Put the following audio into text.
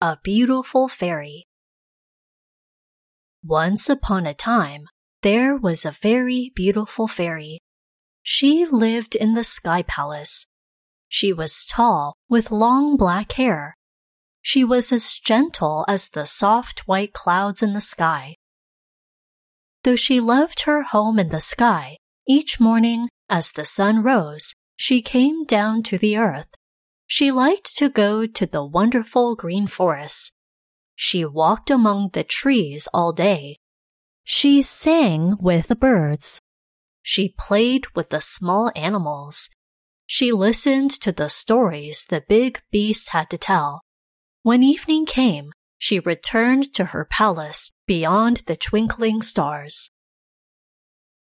a beautiful fairy. Once upon a time, there was a very beautiful fairy. She lived in the Sky Palace. She was tall, with long black hair. She was as gentle as the soft white clouds in the sky. Though she loved her home in the sky, each morning, as the sun rose, she came down to the earth. She liked to go to the wonderful green forests. She walked among the trees all day. She sang with the birds. She played with the small animals. She listened to the stories the big beasts had to tell. When evening came, she returned to her palace beyond the twinkling stars.